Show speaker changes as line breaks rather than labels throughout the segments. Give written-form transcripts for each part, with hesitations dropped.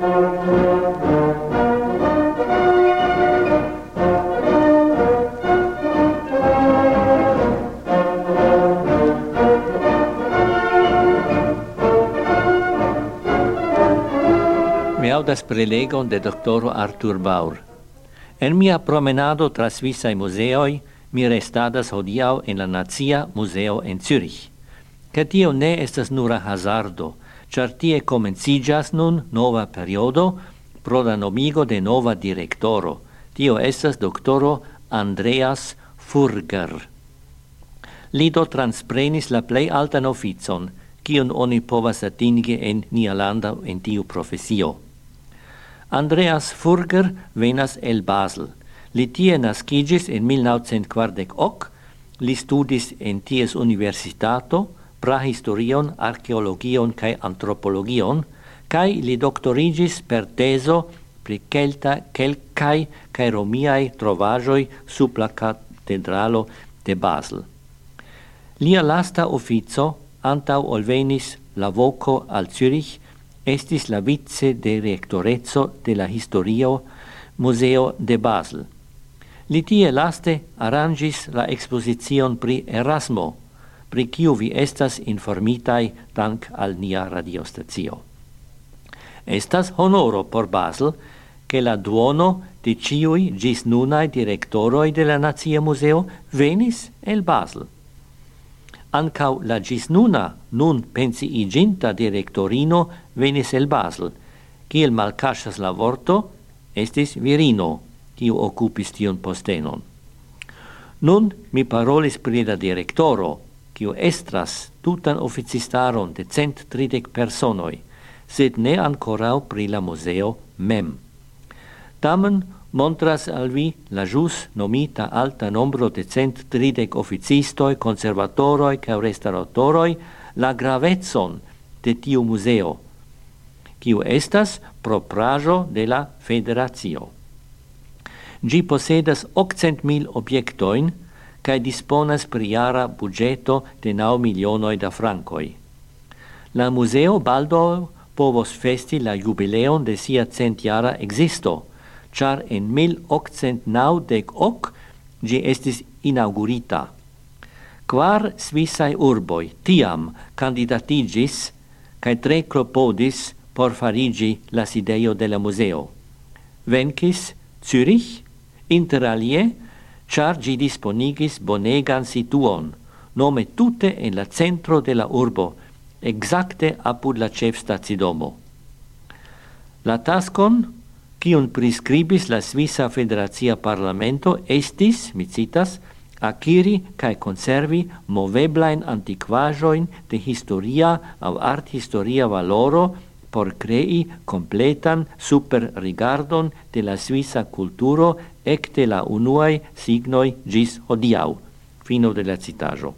Mi audas prelegon de doctoro Arthur Baur. En mia promenado tra Svissae museoi, mi restadas hodiau en la Nazia Museo en Zürich. Che tio ne estas nura hazardo, char tie comencigas nun nova periodo pro la nomigo de nova directoro. Tio estas doctoro Andreas Furger. Lido transprenis la plei altan oficon, kiun oni povas atingi en nia landa en tiu profesio. Andreas Furger venas el Basel. Li tie nascigis en 1948, li studis en ties universitato, prahistorion, archeologion cae antropologion, cae li doctorigis per teso pri kelkai cae romiae trovajoi sub la catedralo de Basel. Lia lasta officio, antau olvenis la voco al Zürich, estis la vice directorezzo de la historio Museo de Basel. Li tie laste arrangis la exposition pri Erasmo, pri kiu vi estas informitai dank al nia radiostacio. Estas honoro por Basel, che la duono de ciui gis nunai directoroi de la Nazia Museo venis el Basel. Ancau la gis nun pensiiginta directorino venis el Basel, kiel malcasas la vorto, estis virino, kiu occupis tion postenon. Nun mi parolis pri la directoro, kiu estras tutan officistaron de 130 personoi, sed ne ancorau pri la museo mem. Tamen montras al vi la jus nomita alta nombro de 130 officistoi, conservatoroi ca restauratoroi la gravetson de tiu museo, kiu estas propraĵo de la federacio. Gi posedas 800.000 objektojn kaj disponas pri jara budĝeto de 9 milionoj da frankoj. La museo baldaŭ povos festi la jubileon de sia 100-jara ekzisto, char en 1898 gi estis inaugurita. 4 Svissae urboi tiam candidatigis cae 3 klopodis por farigi la sidejo de la museo. Venkis Zürich, inter alie, char gi disponigis bonegan situon, nome tute en la centro de la urbo, exacte apud la ĉefstacidomo. La taskon kiun prescribis la Svisa Federacia Parlamento estis, mi citas, acquiri cae conservi moveblain antiquajoin de historia au art historia valoro por crei completan super rigardon de la Svisa culturo ecte la unuae signoi gis hodiau. Fino de la citajo.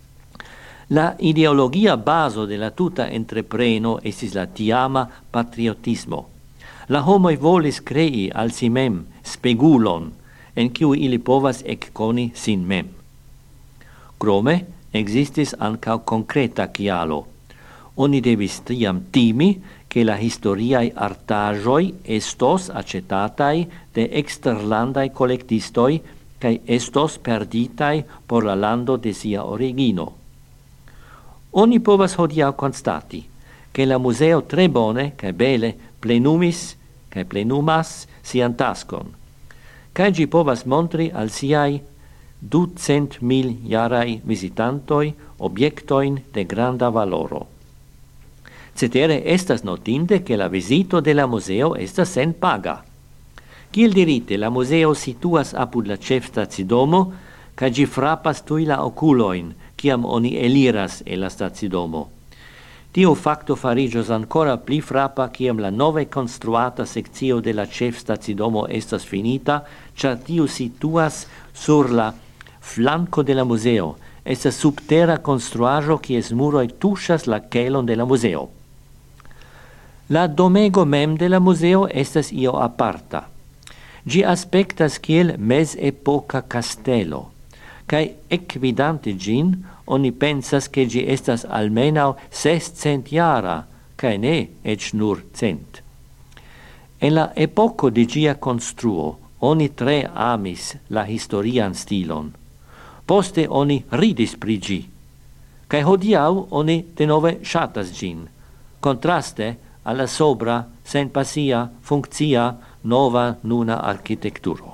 La ideologia baso de la tuta entrepreno estis la tiama patriotismo. La homoi volis crei al si mem spegulon, en kiu ili povas ekkoni sin mem. Krome, existis ancau concreta kialo. Oni devis tiam timi che la historiae artaĵoj estos acetatai de eksterlandaj kolektistoj kaj estos perditai por la lando de sia origino. Oni povas hodiaŭ konstati, che la museo tre bone kaj bele plenumis kaj plenumas sian taskon, kaj ĝi povas montri al siaj 200.000 jaraj visitantoj objektojn de granda valoro. Cetere estas notinde che la visito de la museo estas senpaga. Kiel dirite, la museo situas apud la ĉefstacidomo kaj ĝi frapas tuj la okulojn, kiam oni eliras el la stacidomo. Tio facto fariĝos ancora pli frapa kiam la nove konstruata sekcio de la ĉefstacidomo estas finita, ĉar tiu situas sur la flanco de la museo. Estas subtera konstruaĵo kies muroj tuŝas la kelon de la museo. La domego mem de la museo estas io aparta. Ĝi aspektas kiel mezepoka kastelo, kaj ekvidante ĝin, oni pensas che gi estas almenau 600 jara, cae ne ec nur 100. En la epoco de gia construo, oni tre amis la historian stilon. Poste oni ridis pri gi, cae hodiau oni denove shatas gin, contraste alla sobra, sen pasia, funccia, nova nuna architecturo.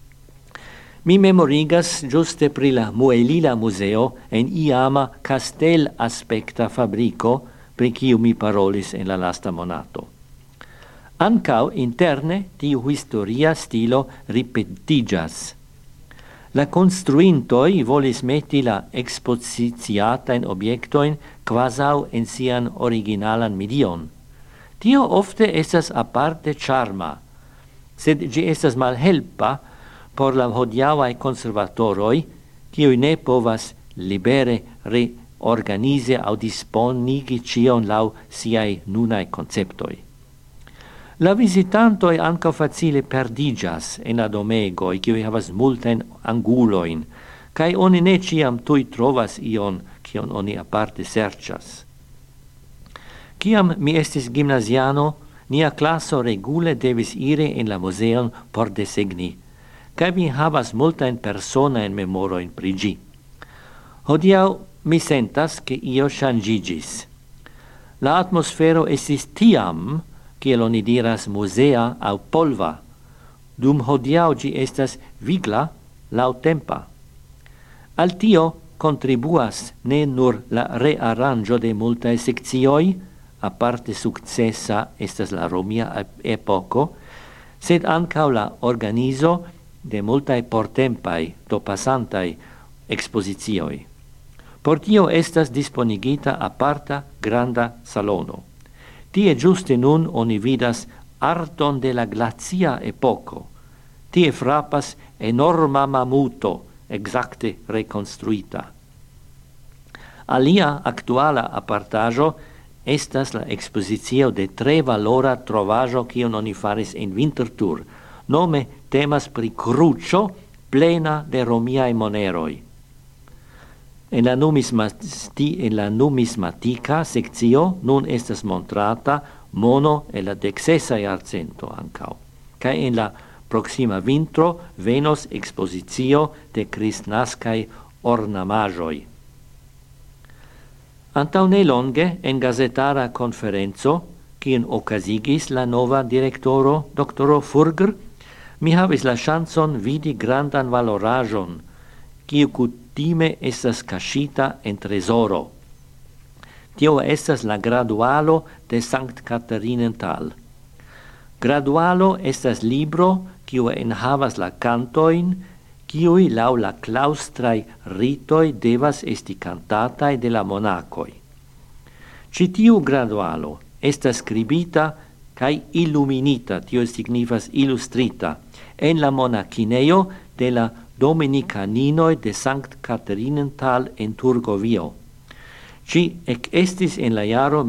Mi memorigas giuste pri la Muelila Museo en iama castel aspecta fabrico pri kiu mi parolis en la lasta monato. Ancau interne tiu historia stilo ripetigas. La construintoi volis meti la expositiata in objectoin quasau en sian originalan medion. Tio ofte estas aparte charma, sed gi estas malhelpa por la hodiauae conservatoroi, kiui ne povas libere reorganize au disponigi cion lau siai nunae conceptoi. La visitantoi anca facile perdigas en la domegoi, kiui havas multen anguloin, cae oni ne ciam tui trovas ion, cion oni aparte sercias. Ciam mi estis gimnasiano, nia classo regule devis iri in la museon por desegni, cae mi havas multain persona in memoroin pri gi. Hodiau mi sentas che io changigis. La atmosfero estis tiam, kiel oni diras musea au polva, dum hodiau gi estas vigla lau tempa. Al tio contribuas ne nur la rearrangio de multae seccioi, aparte successa estas la Romia epoco, sed ancau la organizo de multae portempai do passantai expositioi. Por tio estas disponigita aparta granda salono. Tie giuste nun oni vidas arton de la glacia epoco. Tie frappas enorma mamuto exacte reconstruita. Alia actuala apartajo estas la expositio de tre valora trovajo kion oni faris en Winterthur. Nome temas pri crucio plena de romiae moneroi. En la numismatica seccio nun estas montrata mono e la 16 jarcento ancau. Cae en la proxima vintro venos expositio de cristnascae ornamajoi. Antau ne longe en gazetara conferenzo, quien ocasigis la nova directoro, doctoro Furger, mi havis la chanson vidi grandan valorajon, quiu cutime estas cascita en tresoro. Tio estas la gradualo de Sankt Catharinenthal. Gradualo estas libro quiu enhavas la cantoin, quiui lau la claustrai ritoi devas esti cantatai de la monacoi. Citiu gradualo estas scribita cae illuminita, tio signifas illustrita, en la monacineo de la Dominicaninoi de Sankt Catharinenthal en Turgovio. Ci ec estis en la jaro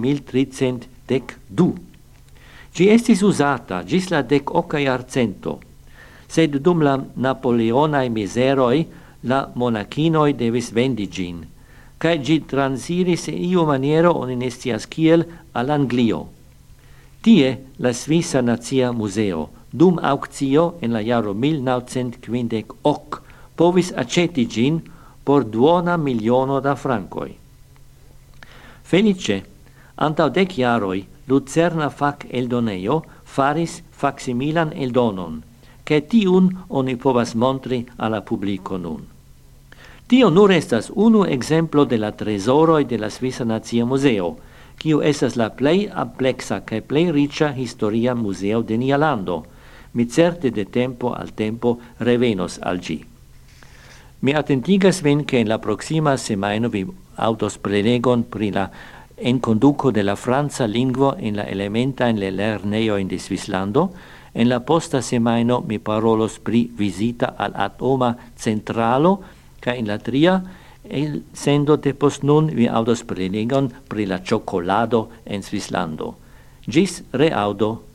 1312. Ci estis usata gis la 18 jarcento, sed dum la Napoleonae miseroi la monacinoi devis vendi gin, cae gi transiris in iu maniero oni ne scias kiel al Anglio. Tie la Svisa Nazia Museo, dum auctio en la jaro 1958, povis aceti gin por 200.000 da francoi. Felice, antau 10 jaroi, Lucerna fac eldoneio faris facsimilan eldonon, che tiun oni povas montri alla publico nun. Tio nur estas unu exemplo de la tresoroi de la Svisa Nazia Museo, kiu estas la plei amplexa cae plei ricia historia museo de nia lando. Mi certe de tempo al tempo revenos al gi. Mi attentigas vin che in la proxima semaino vi autos prelegon pri la enconduco de la franca lingvo en la elementa en le lerneo in de Svislando. En la posta semaino mi parolos pri visita al Atoma Centralo, ca in la tria el sendo de post nun vi audos prelegon pri la cioccolado en Svislando. Gis reaudo.